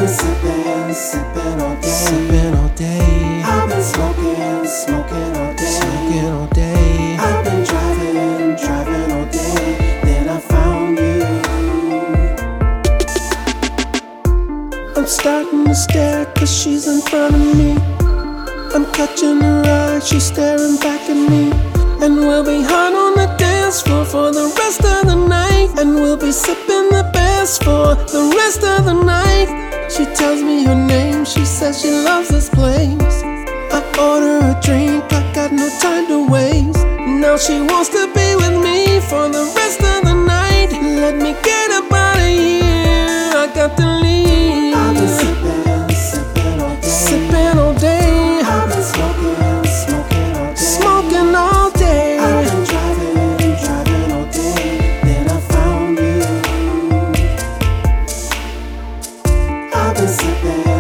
been sipping, sipping all day. Sipping all day. I've been smoking, smoking all day. Smoking all day. I've been driving, driving all day. Then I found you. I'm starting to stare cause she's in front of me. I'm catching her eye, she's staring back at me. And we'll be hot on the dance floor for the rest of the night. And we'll be sipping the best for the rest of the night. She tells me her name, she says she loves this place. I order a drink, I got no time to waste. Now she wants to be with me for the rest of the night. Let me get up out of here, I got to leave. I've been sipping, sipping all day. Sipping all day. I've been smoking, smoking all day. Smoking all day. I've been driving, driving all day. Then I found you. I've been sipping.